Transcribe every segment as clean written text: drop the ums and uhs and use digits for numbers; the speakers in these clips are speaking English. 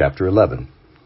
Chapter 11.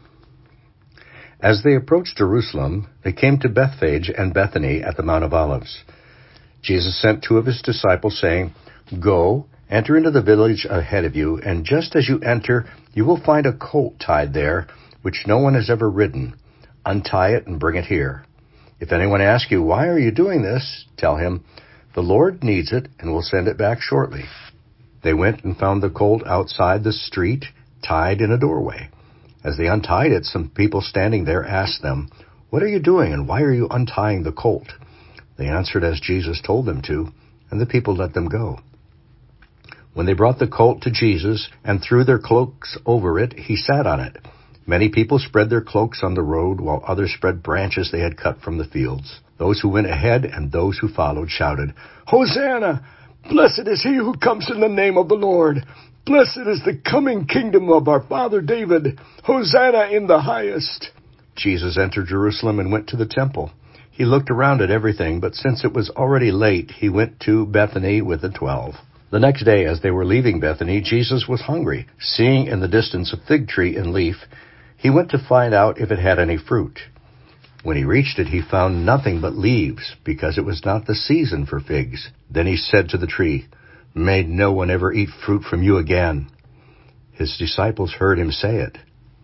As they approached Jerusalem, they came to Bethphage and Bethany at the Mount of Olives. Jesus sent two of his disciples, saying, "Go, enter into the village ahead of you, and just as you enter, you will find a colt tied there, which no one has ever ridden. Untie it and bring it here. If anyone asks you, 'Why are you doing this?' tell him, 'The Lord needs it and will send it back shortly.'" They went and found the colt outside the street, tied in a doorway. As they untied it, some people standing there asked them, "What are you doing, and why are you untying the colt?" They answered as Jesus told them to, and the people let them go. When they brought the colt to Jesus and threw their cloaks over it, he sat on it. Many people spread their cloaks on the road, while others spread branches they had cut from the fields. Those who went ahead and those who followed shouted, "Hosanna! Blessed is he who comes in the name of the Lord! Blessed is the coming kingdom of our father David! Hosanna in the highest!" Jesus entered Jerusalem and went to the temple. He looked around at everything, but since it was already late, he went to Bethany with the 12. The next day, as they were leaving Bethany, Jesus was hungry. Seeing in the distance a fig tree in leaf, he went to find out if it had any fruit. When he reached it, he found nothing but leaves, because it was not the season for figs. Then he said to the tree, "May no one ever eat fruit from you again." His disciples heard him say it.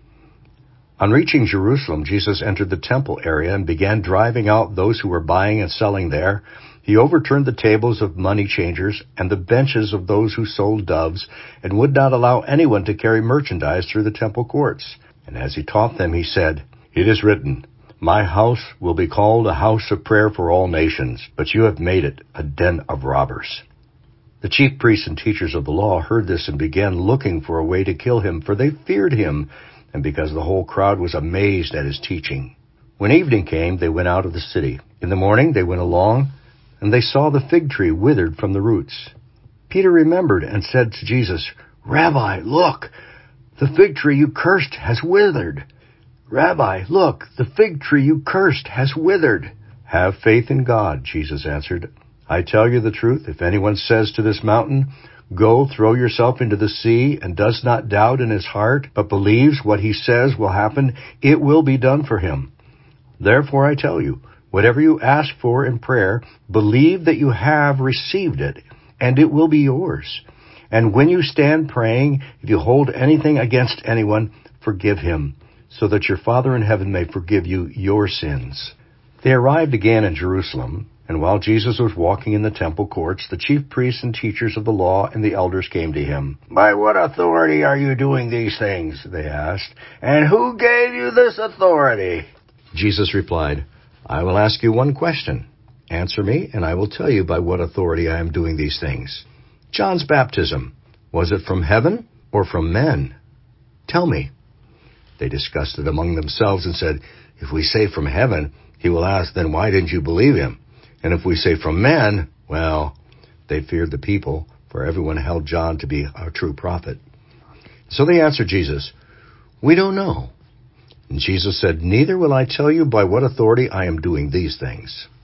On reaching Jerusalem, Jesus entered the temple area and began driving out those who were buying and selling there. He overturned the tables of money changers and the benches of those who sold doves, and would not allow anyone to carry merchandise through the temple courts. And as he taught them, he said, "It is written, 'My house will be called a house of prayer for all nations,' but you have made it a den of robbers." The chief priests and teachers of the law heard this and began looking for a way to kill him, for they feared him, and because the whole crowd was amazed at his teaching. When evening came, they went out of the city. In the morning they went along, and they saw the fig tree withered from the roots. Peter remembered and said to Jesus, "Rabbi, look, the fig tree you cursed has withered." "Rabbi, look, the fig tree you cursed has withered." "Have faith in God," Jesus answered. "I tell you the truth, if anyone says to this mountain, 'Go, throw yourself into the sea,' and does not doubt in his heart, but believes what he says will happen, it will be done for him. Therefore I tell you, whatever you ask for in prayer, believe that you have received it, and it will be yours. And when you stand praying, if you hold anything against anyone, forgive him, so that your Father in heaven may forgive you your sins." They arrived again in Jerusalem, and while Jesus was walking in the temple courts, the chief priests and teachers of the law and the elders came to him. "By what authority are you doing these things?" they asked. "And who gave you this authority?" Jesus replied, "I will ask you one question. Answer me, and I will tell you by what authority I am doing these things. John's baptism, was it from heaven or from men? Tell me." They discussed it among themselves and said, "If we say from heaven, he will ask, 'Then why didn't you believe him?' And if we say from men," well, they feared the people, for everyone held John to be a true prophet. So they answered Jesus, "We don't know." And Jesus said, "Neither will I tell you by what authority I am doing these things."